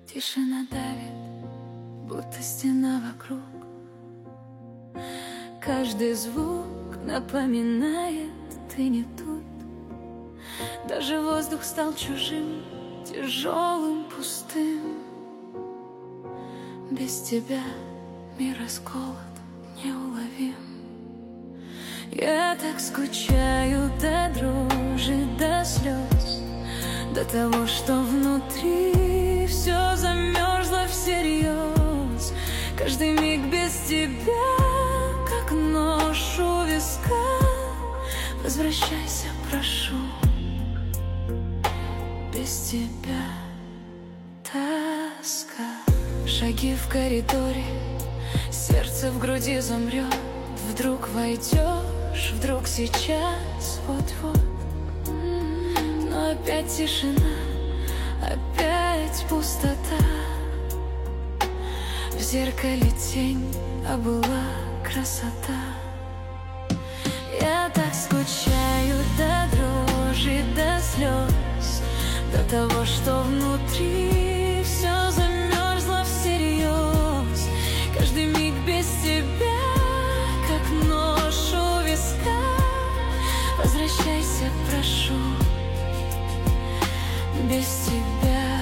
Тишина давит, будто стена вокруг. Каждый звук напоминает: ты не тут. Даже воздух стал чужим, тяжелым, пустым. Без тебя мир расколот, неуловим. Я так скучаю до дрожи, до слез, до того, что внутри все замерзло всерьез. Каждый миг без тебя, как нож у виска. Возвращайся, прошу. Без тебя тоска. Шаги в коридоре, сердце в груди замрет. Вдруг войдешь, вдруг сейчас, вот-вот. Но опять тишина, опять пустота. В зеркале тень, а была красота. Я так скучаю до дрожи, до слез, до того, что внутри все замерзло всерьез. Каждый миг без тебя, как нож у виска. Возвращайся, прошу. Без тебя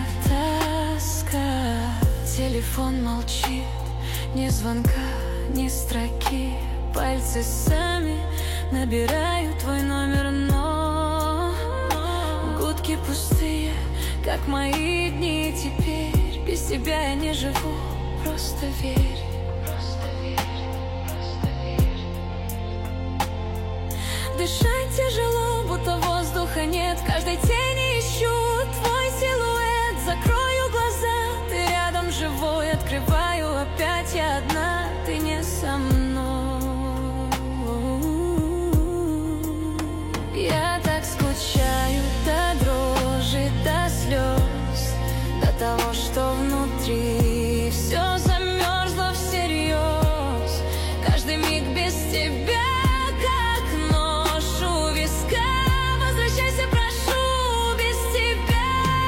тоска. Телефон молчит, ни звонка, ни строки. Пальцы сами набирают твой номер, но гудки пустые, как мои дни теперь. Без тебя я не живу, просто верь. Дышать тяжело, будто воздуха нет. В каждой тени ищу твой силуэт. Закрою глаза, ты рядом живой. Открываю, опять я одна, ты не со мной. Я так скучаю до дрожи, до слез, до того, что внутри все замерзло всерьез. Каждый миг без тебя, как нож у виска. Возвращайся, прошу, без тебя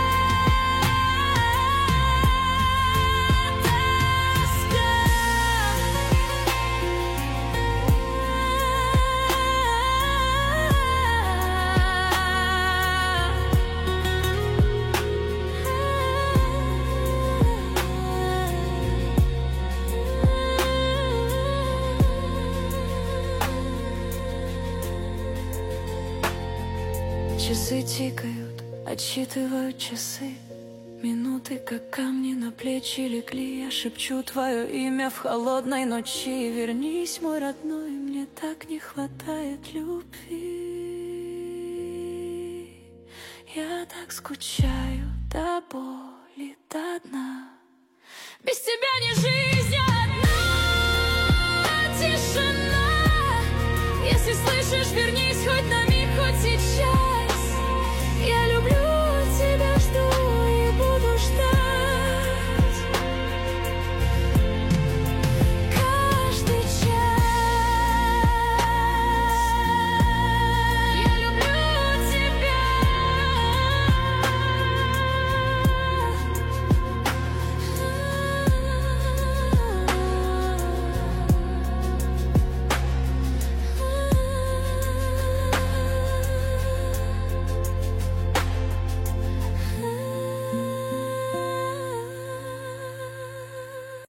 Часы тикают, отсчитывают часы. Минуты, как камни, на плечи легли. Я шепчу твое имя в холодной ночи. Вернись, мой родной, мне так не хватает любви. Я так скучаю до боли, до дна. Без тебя не жизнь, я одна. Тишина, если слышишь, вернись.